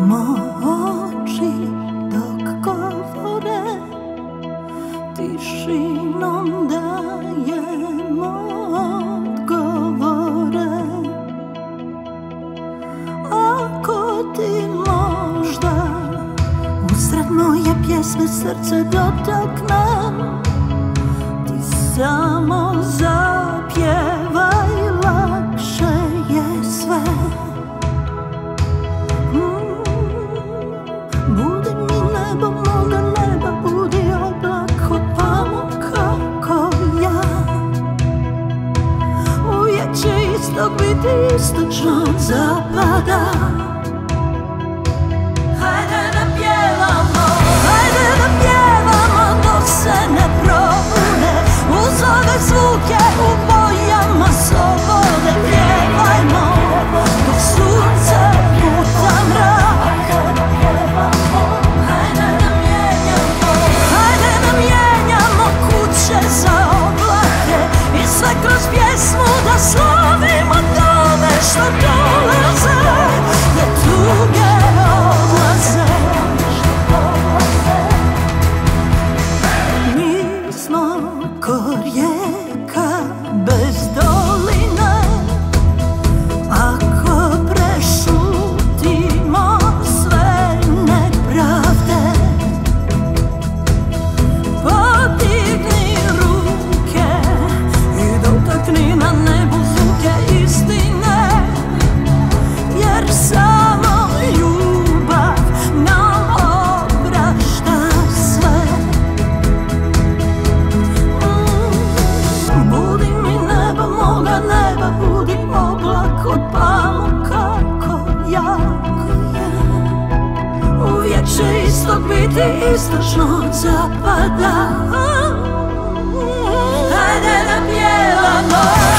Samo oči dok govore, tišinom dajemo odgovore. Ako ti možda usred moje pjesme srce dotaknem, ti samo zapjevaj, lakše je sve. Budi mi nebo moga neba, budi oblak od pamuka ko ja. Uvijek će istok biti istočno od zapada. Hajde da pjevamo, hajde da pjevamo dok se ne probude. Uz ove zvuke u bojama slobode pjevajmo dok sunce puta mrak. Hajde da mijenjamo kuće za oblake i sve kroz pjesmu da slavimo tome što dolaze, da tuge odlaze. Mi smo ko rijeka bez doline, ako prešutimo sve nepravde. Podigni ruke i dotakni na nebu zvuke istine, jer samo ljubav nam oprašta sve. Budi mi nebo moga neba, budi oblak od pamuka ko ja. Uvijek će istok biti istočno od zapada. Hajde da pjevamo.